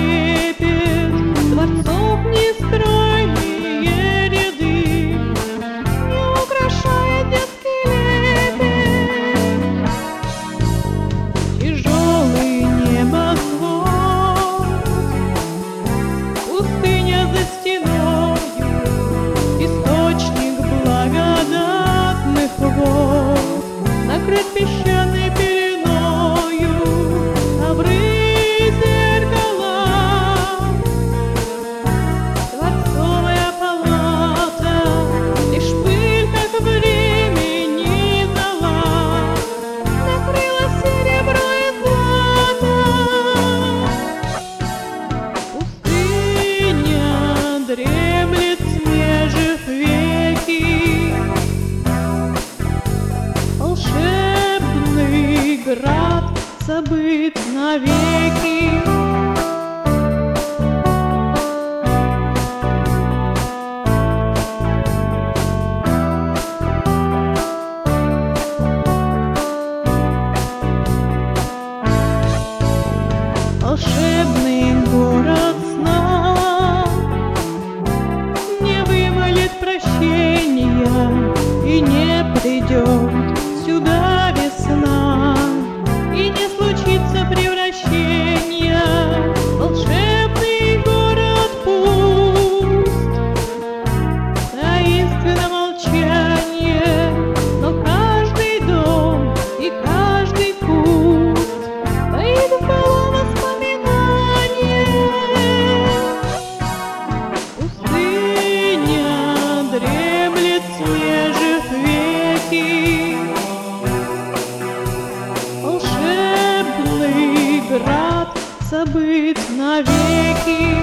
трепет, дворцов нестройные ряды, не украшает детский лепет. Тяжелый небосвод, пустыня за стеною, источник благодатных вод, накрыт песчаной пеленою, обрыв зеркала, дворцовая палата, лишь пыль, как времени зола, накрыла серебро и злато. Пустыня дремлет, смежив веки, волшебный град забыт навеки. Волшебный город сна не вымолит прощения и не придет сюда весна, и не случится превращения. Волшебный город пуст, таинственно молчание, но каждый дом и каждый куст таит в былом воспоминание. Пустыня дремлет, смежив веки, волшебный град забыт навеки.